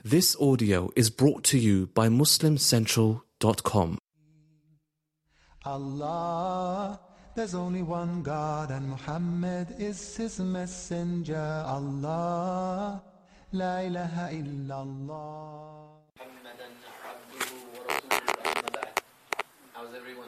This audio is brought to you by MuslimCentral.com. Allah, there's only one God and Muhammad is his messenger. Allah, la ilaha illallah. How's everyone?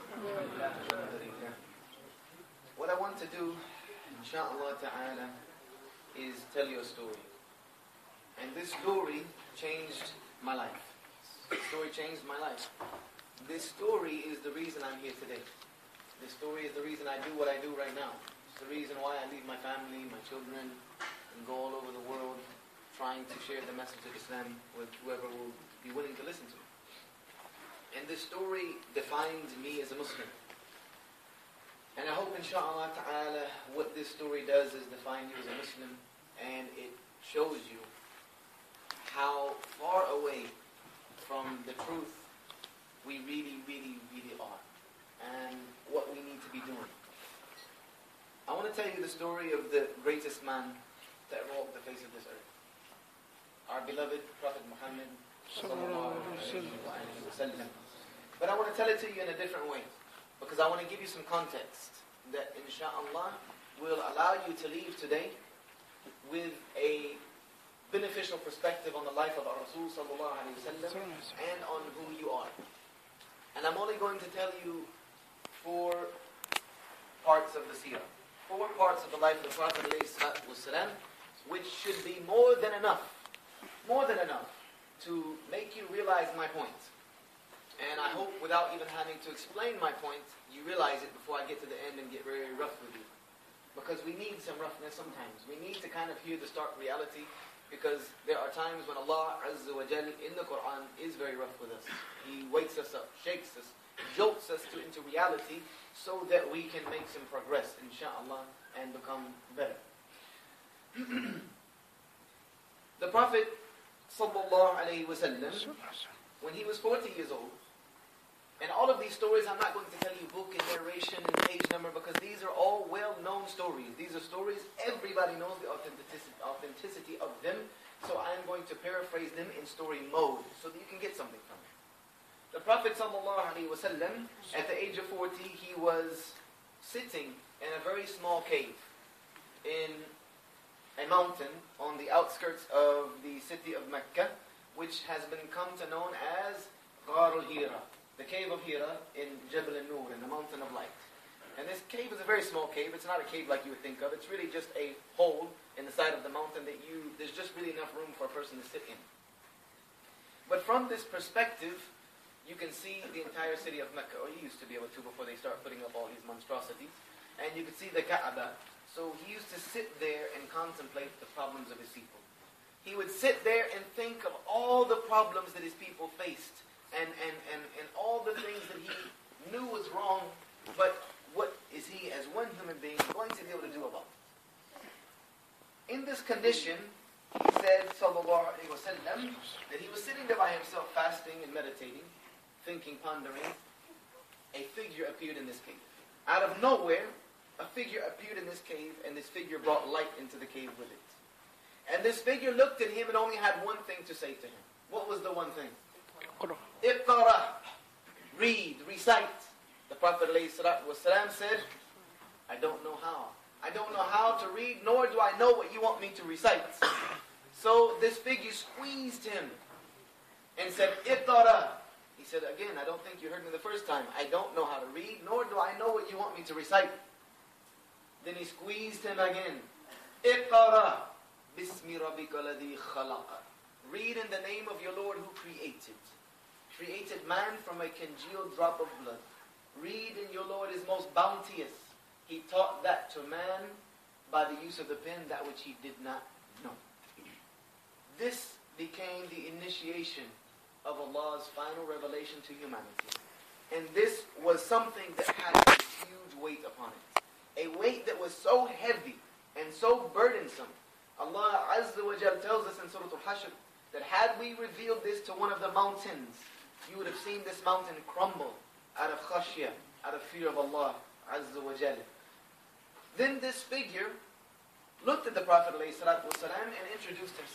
What I want to do, inshallah ta'ala, is tell you a story. And this story changed my life. This story changed my life. This story is the reason I'm here today. This story is the reason I do what I do right now. It's the reason why I leave my family, my children, and go all over the world trying to share the message of Islam with whoever will be willing to listen to it. And this story defines me as a Muslim. And I hope, inshallah ta'ala, what this story does is define you as a Muslim, and it shows you how far away from the truth we really, really, really are, and what we need to be doing. I want to tell you the story of the greatest man to ever walk the face of this earth. Our beloved Prophet Muhammad sallallahu alayhi wa sallam. But I want to tell it to you in a different way, because I want to give you some context that, inshallah, will allow you to leave today with a beneficial perspective on the life of our Rasul sallallahu alayhi wa sallam and on who you are. And I'm only going to tell you 4 parts of the seerah, 4 parts of the life of the Prophet alayhi salatu wasalam, which should be more than enough to make you realize my point. And I hope without even having to explain my point, you realize it before I get to the end and get very rough with you. Because we need some roughness sometimes. We need to kind of hear the stark reality, because there are times when Allah Azza wa Jal in the Quran is very rough with us. He wakes us up, shakes us, jolts us into reality so that we can make some progress, inshallah, and become better. The Prophet sallallahu alayhi wa sallam, when he was 40 years old, and all of these stories, I'm not going to tell you book and narration and page number, because these are all well-known stories. These are stories, everybody knows the authenticity of them, so I'm going to paraphrase them in story mode, so that you can get something from it. The Prophet ﷺ, at the age of 40, he was sitting in a very small cave in a mountain on the outskirts of the city of Mecca, which has been come to known as Ghar al-Hira, the cave of Hira in Jabal al-Nur, in the mountain of light. And this cave is a very small cave. It's not a cave like you would think of. It's really just a hole in the side of the mountain that there's just really enough room for a person to sit in. But from this perspective, you can see the entire city of Mecca, or you used to be able to before they start putting up all these monstrosities. And you could see the Kaaba. So he used to sit there and contemplate the problems of his people. He would sit there and think of all the problems that his people faced, and all the things that he knew was wrong, but what is he, as one human being, going to be able to do about it? In this condition, he said, sallallahu alayhi wa sallam, that he was sitting there by himself, fasting and meditating, thinking, pondering. A figure appeared in this cave. Out of nowhere, a figure appeared in this cave, and this figure brought light into the cave with it. And this figure looked at him and only had one thing to say to him. What was the one thing? Iqra, read, recite. The Prophet ﷺ said, I don't know how. I don't know how to read, nor do I know what you want me to recite. So this figure squeezed him and said, Iqra. He said, again, I don't think you heard me the first time. I don't know how to read, nor do I know what you want me to recite. Then he squeezed him again. Iqra, bismi rabbika ladhi khalaqa. Read in the name of your Lord who created man from a congealed drop of blood. Read in your Lord is most bounteous. He taught that to man by the use of the pen, that which he did not know. This became the initiation of Allah's final revelation to humanity. And this was something that had a huge weight upon it. A weight that was so heavy and so burdensome. Allah Azza wa Jal tells us in Surah Al-Hashr that had we revealed this to one of the mountains, you would have seen this mountain crumble out of khashya, out of fear of Allah Azza wa Jal. Then this figure looked at the Prophet ﷺ and introduced himself.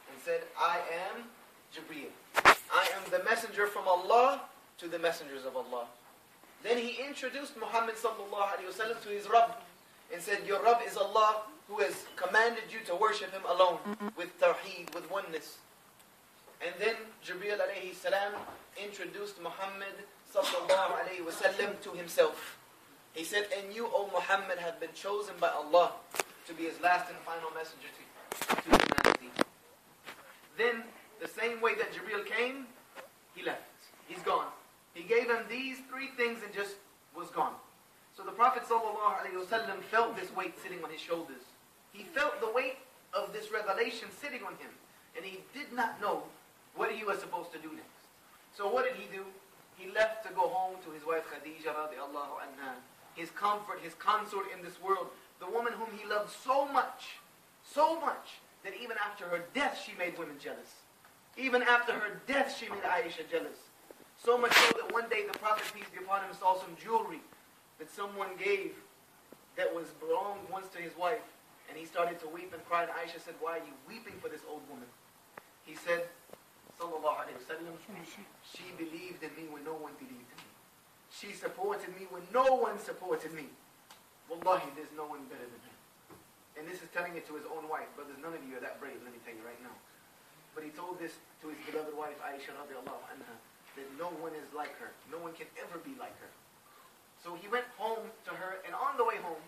and said, I am Jibreel. I am the messenger from Allah to the messengers of Allah. Then he introduced Muhammad sallallahu alayhi wa sallam to his Rabb and said, your Rabb is Allah who has commanded you to worship Him alone with tawheed, with oneness. And then Jibreel alayhi salam introduced Muhammad sallallahu alayhi wa sallam to himself. He said, and you, O Muhammad, have been chosen by Allah to be His last and final messenger to humanity. Then, the same way that Jibreel came, he left. He's gone. He gave him these three things and just was gone. So the Prophet ﷺ felt this weight sitting on his shoulders. He felt the weight of this revelation sitting on him. And he did not know what he was supposed to do next. So what did he do? He left to go home to his wife Khadija radiallahu anha. His comfort, his consort in this world. The woman whom he loved so much, that even after her death she made women jealous. Even after her death she made Aisha jealous. So much so that one day the Prophet, peace be upon him, saw some jewelry that someone gave that was belonged once to his wife. And he started to weep and cry. And Aisha said, why are you weeping for this old woman? He said, sallallahu alayhi wa sallam, she believed in me when no one believed in me. She supported me when no one supported me. Wallahi, there's no one better than her. And this is telling it to his own wife. Brothers, none of you are that brave, let me tell you right now. But he told this to his beloved wife, Aisha radiallahu anha, that no one is like her. No one can ever be like her. So he went home to her, and on the way home,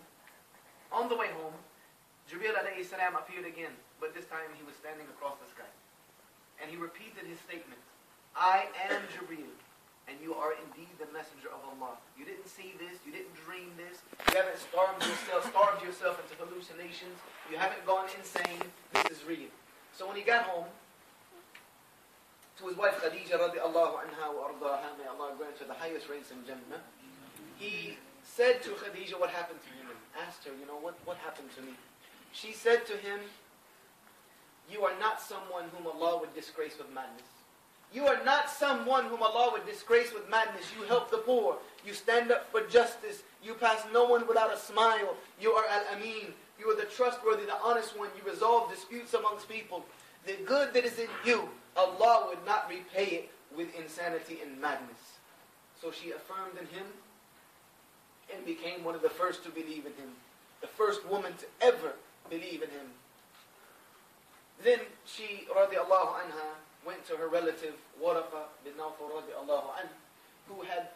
Jibreel alayhi salam appeared again, but this time he was standing across the sky. And he repeated his statement, I am Jibreel, and you are indeed the messenger of Allah. You didn't see this, you didn't dream this, you haven't starved yourself into hallucinations, you haven't gone insane, this is real. So when he got home, to his wife Khadija radiallahu anha wa ardaha, may Allah grant her the highest ranks in Jannah, he said to Khadija what happened to him and asked her, what happened to me? She said to him, you are not someone whom Allah would disgrace with madness. You are not someone whom Allah would disgrace with madness. You help the poor. You stand up for justice. You pass no one without a smile. You are al-Amin. You are the trustworthy, the honest one. You resolve disputes amongst people. The good that is in you, Allah would not repay it with insanity and madness. So she affirmed in him and became one of the first to believe in him. The first woman to ever believe in him. Then she, radiallahu anha, went to her relative, Waraqa bin Nawfal radiallahu anhu, who had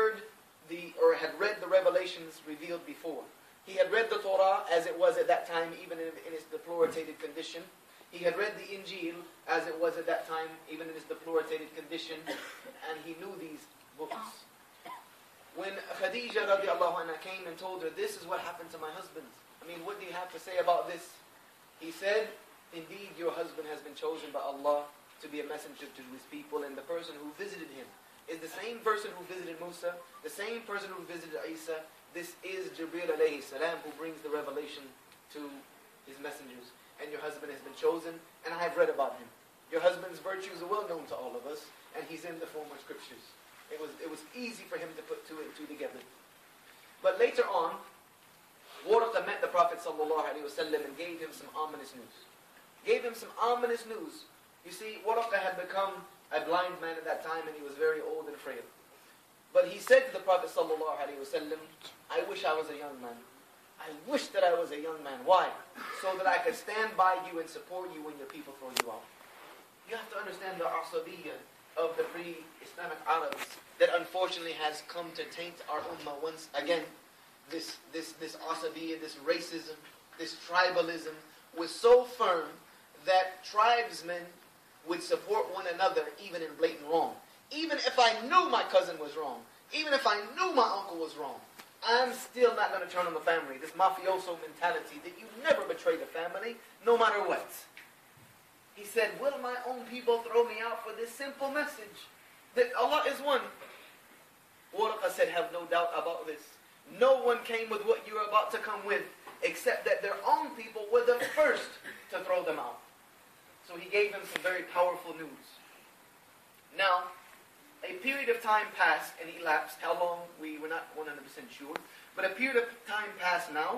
had read the revelations revealed before. He had read the Torah as it was at that time, even in its deploratated condition. He had read the Injil as it was at that time, even in its deploratated condition, and he knew these books. When Khadija radiallahu anha came and told her, this is what happened to my husband. What do you have to say about this? He said, indeed your husband has been chosen by Allah to be a messenger to his people, and the person who visited him is the same person who visited Musa, the same person who visited Isa. This is Jibreel alayhi salam who brings the revelation to his messengers. And your husband has been chosen, and I have read about him. Your husband's virtues are well known to all of us, and he's in the former scriptures. It was easy for him to put two and two together. But later on, Waraqa met the Prophet ﷺ and gave him some ominous news. You see, Waraqa had become a blind man at that time, and he was very old and frail. But he said to the Prophet ﷺ, I wish I was a young man. I wish that I was a young man. Why? So that I could stand by you and support you when your people throw you out. You have to understand the asabiyyah of the pre-Islamic Arabs that unfortunately has come to taint our ummah once again. This asabiyyah, this racism, this tribalism was so firm that tribesmen would support one another even in blatant wrong. Even if I knew my cousin was wrong, even if I knew my uncle was wrong, I'm still not going to turn on the family. This mafioso mentality that you never betray the family, no matter what. He said, will my own people throw me out for this simple message that Allah is one? Waraqa said, have no doubt about this. No one came with what you are about to come with, except that their own people were the first to throw them out. So he gave him some very powerful news. Now, a period of time passed and elapsed. How long, we were not 100% sure. But a period of time passed now,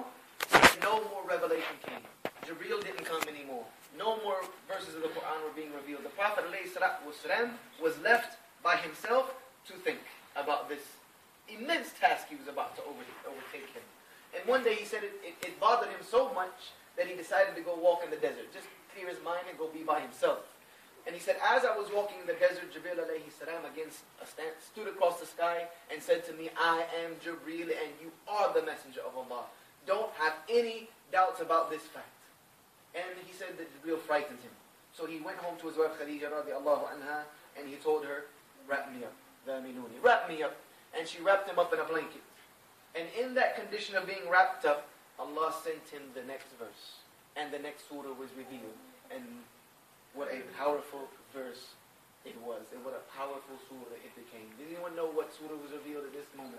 No more revelation came. Jibreel didn't come anymore. No more verses of the Quran were being revealed. The Prophet ﷺ was left by himself to think about this immense task he was about to overtake him. And one day he said it bothered him so much that he decided to go walk in the desert. Just clear his mind and go be by himself. And he said, as I was walking in the desert, Jibreel alayhi salam again stood across the sky and said to me, I am Jibreel and you are the messenger of Allah. Don't have any doubts about this fact. And he said that Jibreel frightened him. So he went home to his wife Khadija radiallahu anha and he told her, wrap me up. Wrap me up. And she wrapped him up in a blanket. And in that condition of being wrapped up, Allah sent him the next verse. And the next surah was revealed. And what a powerful verse it was. And what a powerful surah it became. Does anyone know what surah was revealed at this moment?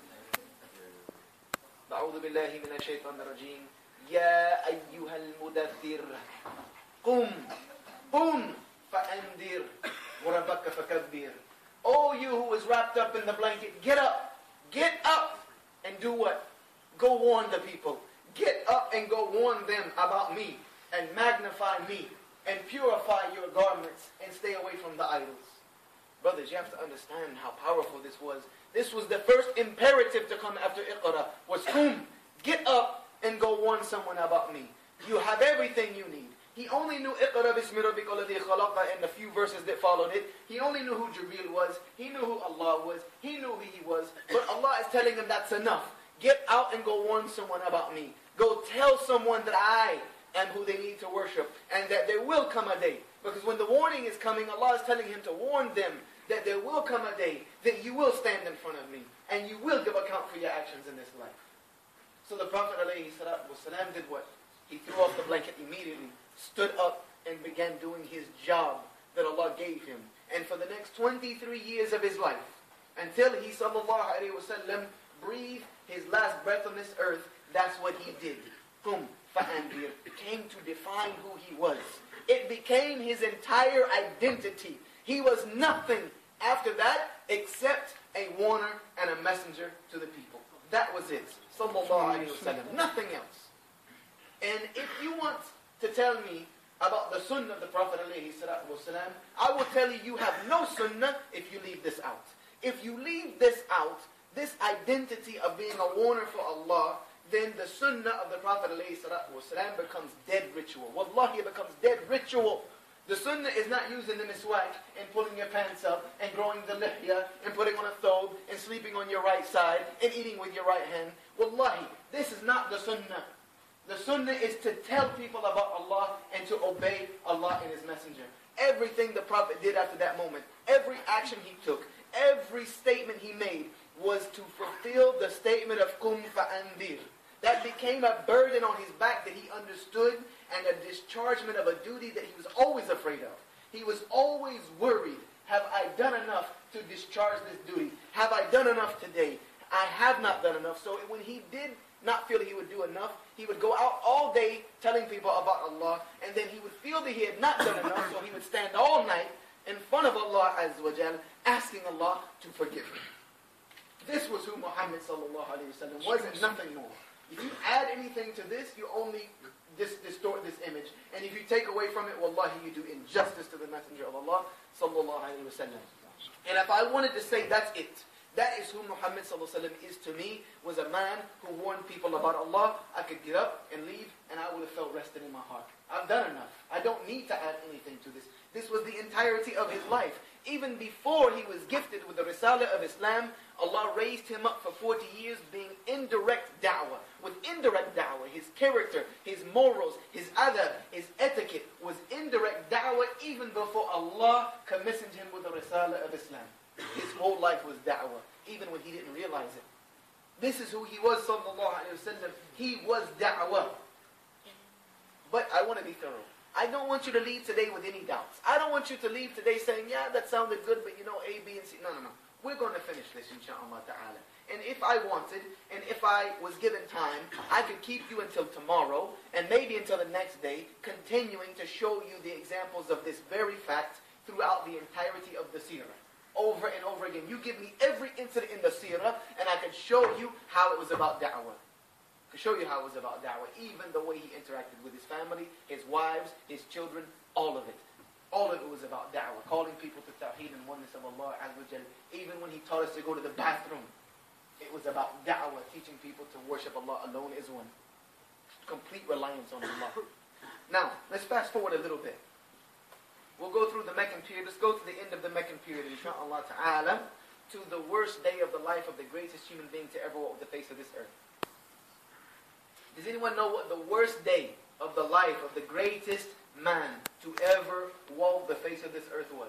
أعوذ بالله من الشيطان الرجيم يا أيها المدثر قم فأنذر وربك فكبر. Oh, you who was wrapped up in the blanket, get up and do what? Go warn the people. Get up and go warn them about me and magnify me and purify your garments and stay away from the idols. Brothers, you have to understand how powerful this was. This was the first imperative to come after Iqra, was get up and go warn someone about me. You have everything you need. He only knew Iqra bismi rabbika alladhi khalaqa and the few verses that followed it. He only knew who Jibreel was. He knew who Allah was. He knew who He was. But Allah is telling him that's enough. Get out and go warn someone about me. Go tell someone that I am who they need to worship and that there will come a day. Because when the warning is coming, Allah is telling him to warn them that there will come a day that you will stand in front of me and you will give account for your actions in this life. So the Prophet ﷺ did what? He threw off the blanket immediately, stood up and began doing his job that Allah gave him. And for the next 23 years of his life, until he ﷺ breathed his last breath on this earth, that's what he did. It came to define who he was. It became his entire identity. He was nothing after that except a warner and a messenger to the people. That was it. Sallallahu alayhi wa sallam. Nothing else. And if you want to tell me about the sunnah of the Prophet alayhi salatu wasalam, I will tell you you have no sunnah if you leave this out. If you leave this out, this identity of being a warner for Allah, then the sunnah of the Prophet ﷺ becomes dead ritual. Wallahi, it becomes dead ritual. The sunnah is not using the miswak and pulling your pants up and growing the lihya and putting on a thobe and sleeping on your right side and eating with your right hand. Wallahi, this is not the sunnah. The sunnah is to tell people about Allah and to obey Allah and His Messenger. Everything the Prophet did after that moment, every action he took, every statement he made was to fulfill the statement of Qum fa'andir. That became a burden on his back that he understood and a dischargement of a duty that he was always afraid of. He was always worried, have I done enough to discharge this duty? Have I done enough today? I have not done enough. So when he did not feel that he would do enough, he would go out all day telling people about Allah, and then he would feel that he had not done enough, so he would stand all night in front of Allah Azza wa Jal, asking Allah to forgive him. This was who Muhammad sallallahu alayhi wa sallam was and nothing more. If you add anything to this, you only distort this image. And if you take away from it, wallahi, you do injustice to the Messenger of Allah sallallahu alayhi wa sallam. And if I wanted to say that's it, that is who Muhammad sallallahu alayhi wa sallam is to me, was a man who warned people about Allah. I could get up and leave and I would have felt rested in my heart. I've done enough. I don't need to add anything to this. This was the entirety of his life. Even before he was gifted with the Risalah of Islam, Allah raised him up for 40 years being indirect da'wah. With indirect da'wah, his character, his morals, his adab, his etiquette was indirect da'wah even before Allah commissioned him with the Risalah of Islam. His whole life was da'wah, even when he didn't realize it. This is who he was, sallallahu alayhi wa sallam. He was da'wah. But I want to be thorough. I don't want you to leave today with any doubts. I don't want you to leave today saying, yeah, that sounded good, but you know, A, B, and C. No. We're going to finish this, inshaAllah ta'ala. And if I wanted, and if I was given time, I could keep you until tomorrow, and maybe until the next day, continuing to show you the examples of this very fact throughout the entirety of the seerah. Over and over again. You give me every incident in the seerah, and I can show you how it was about da'wah. To show you how it was about da'wah. Even the way he interacted with his family, his wives, his children, all of it. All of it was about da'wah. Calling people to tawheed and oneness of Allah Azza wa Jal. Even when he taught us to go to the bathroom, it was about da'wah, teaching people to worship Allah alone as one. Complete reliance on Allah. Now, let's fast forward a little bit. We'll go through the Meccan period. Let's go to the end of the Meccan period, inshaAllah ta'ala, to the worst day of the life of the greatest human being to ever walk the face of this earth. Does anyone know what the worst day of the life of the greatest man to ever walk the face of this earth was?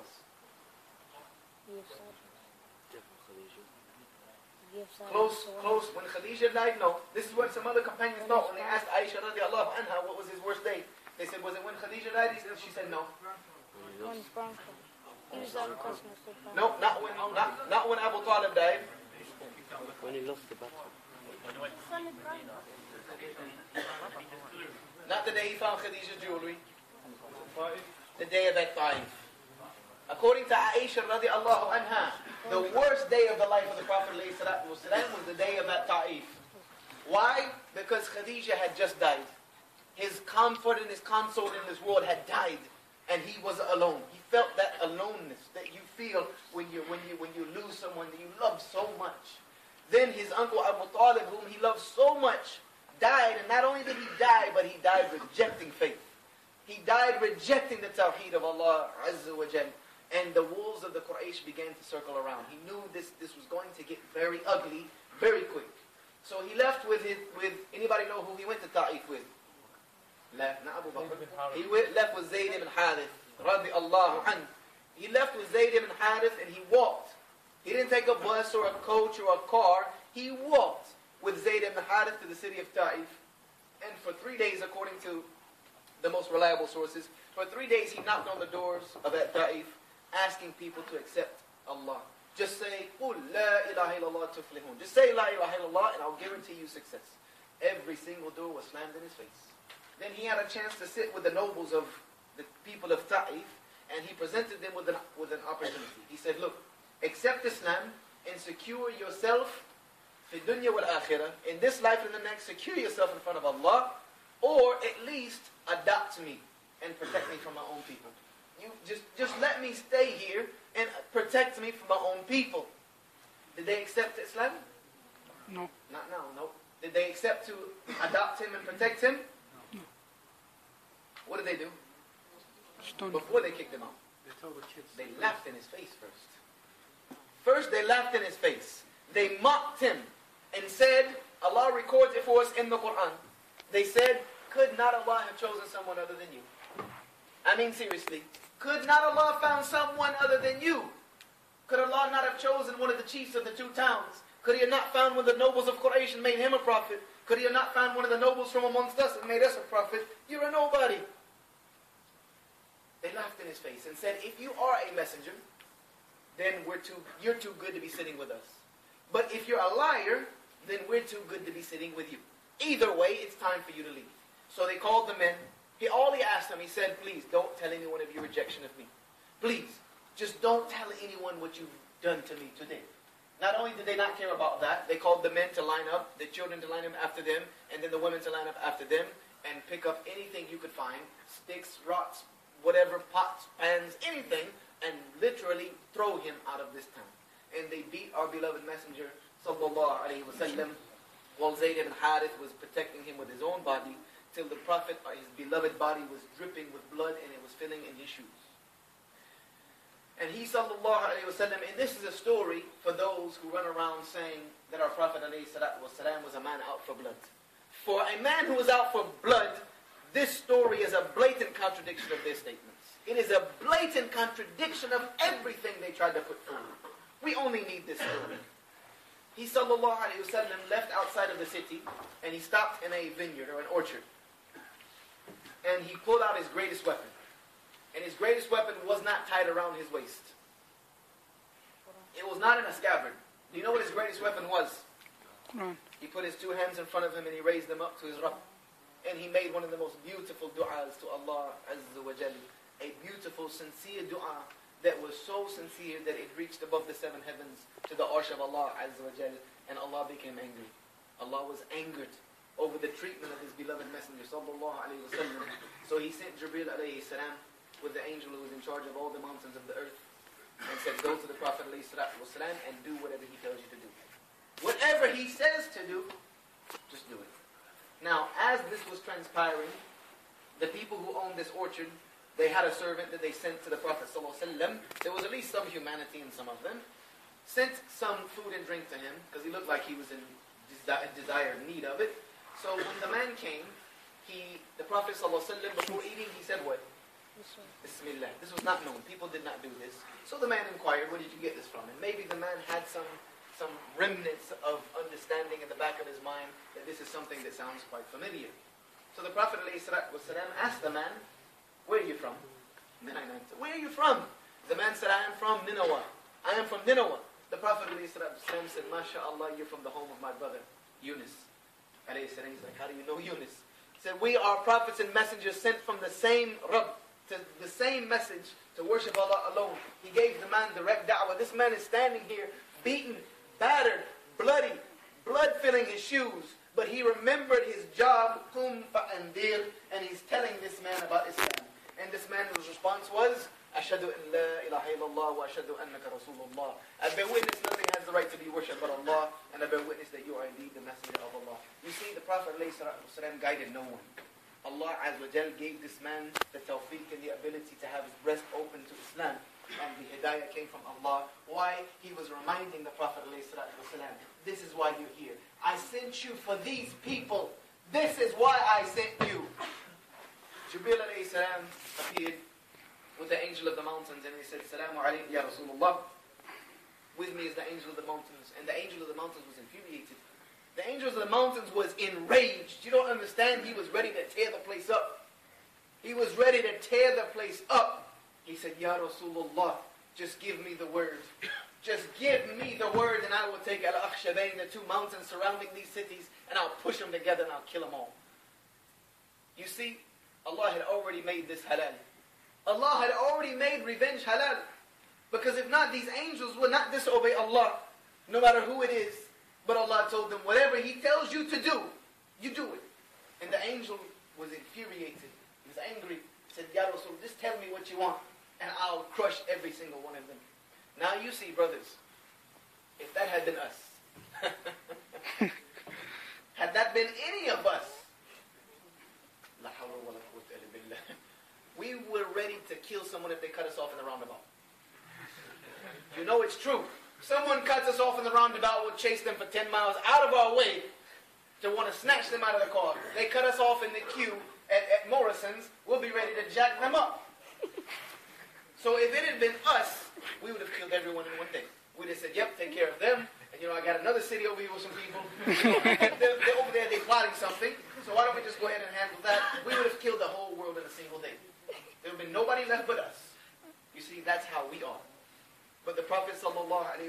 Close. When Khadija died, no. This is what some other companions thought when they asked Aisha radiallahu anha what was his worst day. They said, was it when Khadija died? She said, no. No, not when Abu Talib died. When he lost the battle. Not the day he found Khadija's jewelry. The day of that Taif. According to Aisha radiallahu anha, the worst day of the life of the Prophet was the day of that Taif. Why? Because Khadija had just died. His comfort and his consort in this world had died, and he was alone. He felt that aloneness that you feel when you lose someone that you love so much. Then his uncle Abu Talib, whom he loved so much, died, and not only did he die, but he died rejecting faith. He died rejecting the tawheed of Allah Azza wa Jal. And the wolves of the Quraysh began to circle around. He knew this was going to get very ugly, very quick. So he left with anybody know who he went to Ta'if with? Left, not Abu Bakr. He left with Zayd ibn Harith, radiallahu anhu. He left with Zayd ibn Harith and he walked. He didn't take a bus or a coach or a car. He walked with Zayd ibn Harith to the city of Ta'if. And for 3 days, according to the most reliable sources, for 3 days he knocked on the doors of that Ta'if, asking people to accept Allah. Just say, قُلْ لَا إِلَهَ إِلَّا اللَّهُ تُفْلِحُونَ. Just say, لَا إِلَهَ إِلَّا اللَّهُ, and I'll guarantee you success. Every single door was slammed in his face. Then he had a chance to sit with the nobles of the people of Ta'if, and he presented them with an opportunity. He said, look, accept Islam and secure yourself في الدنيا والآخرة. In this life and the next, secure yourself in front of Allah, or at least adopt me and protect me from my own people. You just let me stay here and protect me from my own people. Did they accept Islam? No. Not now, no. Did they accept to adopt him and protect him? No. What did they do? Stone. Before they kicked him out, They told the kids. they laughed in his face first. First they laughed in his face. They mocked him and said, Allah records it for us in the Quran. They said, could not Allah have chosen someone other than you? I mean seriously, could not Allah have found someone other than you? Could Allah not have chosen one of the chiefs of the 2 towns? Could he have not found one of the nobles of Quraysh and made him a prophet? Could he have not found one of the nobles from amongst us and made us a prophet? You're a nobody. They laughed in his face and said, if you are a messenger, then you're too good to be sitting with us. But if you're a liar, then we're too good to be sitting with you. Either way, it's time for you to leave. So they called the men. All he asked them, he said, please don't tell anyone of your rejection of me. Please, just don't tell anyone what you've done to me today. Not only did they not care about that, they called the men to line up, the children to line up after them, and then the women to line up after them, and pick up anything you could find, sticks, rocks, whatever, pots, pans, anything, and literally throw him out of this town. And they beat our beloved messenger, sallallahu alayhi wa sallam, while Zayd ibn Harith was protecting him with his own body, till the Prophet, his beloved body, was dripping with blood and it was filling in his shoes. And he, sallallahu alayhi wa sallam, and this is a story for those who run around saying that our Prophet alayhi salatu wa salam was a man out for blood. For a man who was out for blood, this story is a blatant contradiction of their statements. It is a blatant contradiction of everything they tried to put forward. We only need this story. He, sallallahu alayhi wa sallam, left outside of the city and he stopped in a vineyard or an orchard. And he pulled out his greatest weapon. And his greatest weapon was not tied around his waist. It was not in a scabbard. Do you know what his greatest weapon was? Quran. He put his 2 hands in front of him and he raised them up to his Rabb. And he made one of the most beautiful du'as to Allah Azza wa Jal. A beautiful, sincere du'a that was so sincere that it reached above the 7 heavens to the arsh of Allah Azza wa Jal. And Allah became angry. Allah was angered over the treatment of his beloved Messenger sallallahu alayhi wa sallam. So he sent Jibreel alayhi salam with the angel who was in charge of all the mountains of the earth and said, go to the Prophet alayhi salatu wa salam and do whatever he tells you to do. Whatever he says to do, just do it. Now, as this was transpiring, the people who owned this orchard, they had a servant that they sent to the Prophet ﷺ. There was at least some humanity in some of them. Sent some food and drink to him, because he looked like he was in desired need of it. So when the man came, the Prophet ﷺ, before eating, he said what? Bismillah. This was not known. People did not do this. So the man inquired, where did you get this from? And maybe the man had some remnants of understanding in the back of his mind that this is something that sounds quite familiar. So the Prophet ﷺ asked the man, where are you from? The man answered, where are you from? The man said, I am from Nineveh. I am from Nineveh. The Prophet ﷺ said, MashaAllah, you're from the home of my brother, Yunus. He's like, how do you know Yunus? He said, we are prophets and messengers sent from the same Rabb, to the same message, to worship Allah alone. He gave the man direct da'wah. This man is standing here, beaten, battered, bloody, blood filling his shoes. But he remembered his job, Qum fa'andir, and he's telling this man about Islam. And this man's response was, Ashhadu an la ilaha illallah wa ashhadu annaka Rasulullah. I bear witness nothing has the right to be worshipped but Allah, and I bear witness that you are indeed the messenger of Allah. You see, the Prophet ﷺ guided no one. Allah Azza wa Jal gave this man the tawfiq and the ability to have his breast open to Islam. And the hidayah came from Allah. Why? He was reminding the Prophet ﷺ, this is why you're here. I sent you for these people. This is why I sent you. Jibreel alayhi salam appeared with the angel of the mountains and he said, Salaamu alaykum ya Rasulullah. With me is the angel of the mountains. And the angel of the mountains was infuriated. The angel of the mountains was enraged. You don't understand? He was ready to tear the place up. He was ready to tear the place up. He said, Ya Rasulullah, just give me the word. Just give me the word and I will take Al-Akhshabain, the two mountains surrounding these cities, and I'll push them together and I'll kill them all. You see, Allah had already made this halal. Allah had already made revenge halal. Because if not, these angels will not disobey Allah, no matter who it is. But Allah told them, whatever He tells you to do, you do it. And the angel was infuriated. He was angry. He said, Ya Rasul, just tell me what you want, and I'll crush every single one of them. Now you see, brothers, if that had been us, had that been any of us, we were ready to kill someone if they cut us off in the roundabout. You know it's true. Someone cuts us off in the roundabout, we'll chase them for 10 miles out of our way to want to snatch them out of the car. They cut us off in the queue at Morrison's, we'll be ready to jack them up. So if it had been us, we would have killed everyone in one day. We'd have said, yep, take care of them. And I got another city over here with some people. They're over there, they're plotting something. So why don't we just go ahead and handle that? We would have killed the whole world in a single day. There would have been nobody left but us. You see, that's how we are. But the Prophet ﷺ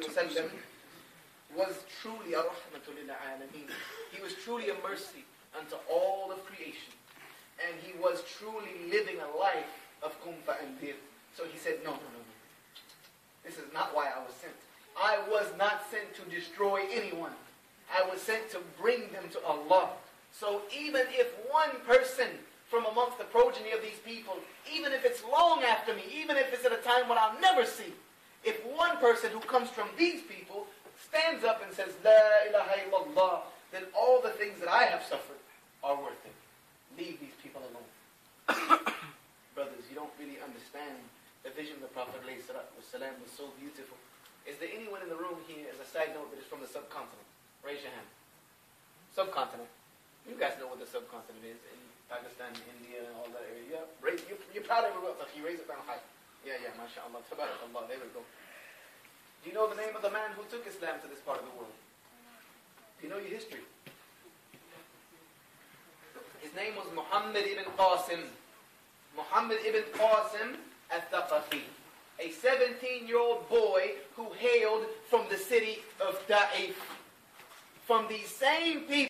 was truly a rahmatul lil alameen. He was truly a mercy unto all of creation. And he was truly living a life of Qum fa'andir. So he said, no. This is not why I was sent. I was not sent to destroy anyone. I was sent to bring them to Allah. So even if one person from amongst the progeny of these people, even if it's long after me, even if it's at a time when I'll never see, if one person who comes from these people stands up and says, La ilaha illallah, then all the things that I have suffered are worth it. Leave these people alone. Brothers, you don't really understand the vision of the Prophet ﷺ was so beautiful. Is there anyone in the room here, as a side note, that is from the subcontinent? Raise your hand. Subcontinent. You guys know what the subcontinent is. In Pakistan, India, all that area. Yeah, you're proud of it. If you raise it down high. Yeah, mashallah. Tabarakallah. There we go. Do you know the name of the man who took Islam to this part of the world? Do you know your history? His name was Muhammad ibn Qasim. Muhammad ibn Qasim al-Thaqafi. A 17-year-old boy who hailed from the city of Ta'if. From these same people